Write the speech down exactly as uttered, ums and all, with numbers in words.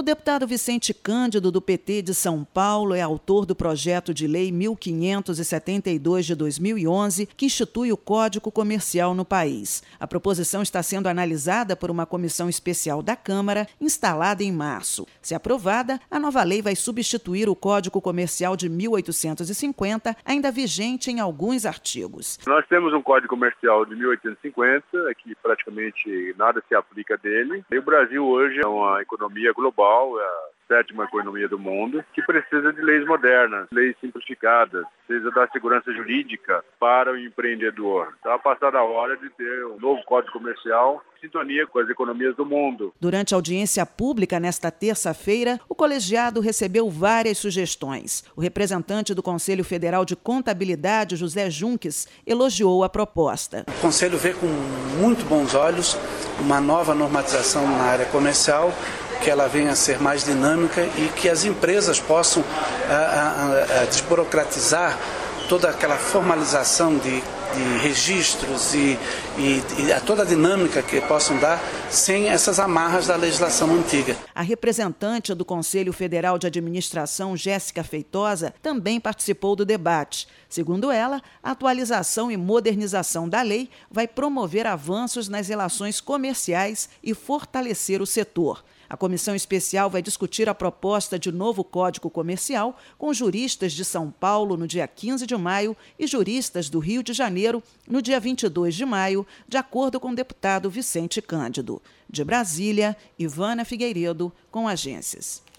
deputado Vicente Cândido, do P T de São Paulo, é autor do projeto de lei mil quinhentos e setenta e dois de dois mil e onze, que institui o Código Comercial no país. A proposição está sendo analisada por uma comissão especial da Câmara, instalada em março. Se aprovada, a nova lei vai substituir o Código Comercial de mil oitocentos e cinquenta, ainda vigente em alguns artigos. Nós temos um Código Comercial de mil oitocentos e cinquenta, que praticamente nada se aplica dele. E o Brasil hoje é uma economia global, é a sétima economia do mundo, que precisa de leis modernas, leis simplificadas, precisa dar segurança jurídica para o empreendedor. Está passada a hora de ter um novo Código Comercial em sintonia com as economias do mundo. Durante a audiência pública nesta terça-feira, o colegiado recebeu várias sugestões. O representante do Conselho Federal de Contabilidade, José Junques, elogiou a proposta. O Conselho vê com muito bons olhos uma nova normatização na área comercial, que ela venha a ser mais dinâmica e que as empresas possam a, a, a desburocratizar toda aquela formalização de, de registros e, e, e a toda a dinâmica que possam dar sem essas amarras da legislação antiga. A representante do Conselho Federal de Administração, Jéssica Feitosa, também participou do debate. Segundo ela, a atualização e modernização da lei vai promover avanços nas relações comerciais e fortalecer o setor. A comissão especial vai discutir a proposta de novo Código Comercial com juristas de São Paulo no dia quinze de maio e juristas do Rio de Janeiro no dia vinte e dois de maio, de acordo com o deputado Vicente Cândido. De Brasília, Ivana Figueiredo, com Agências.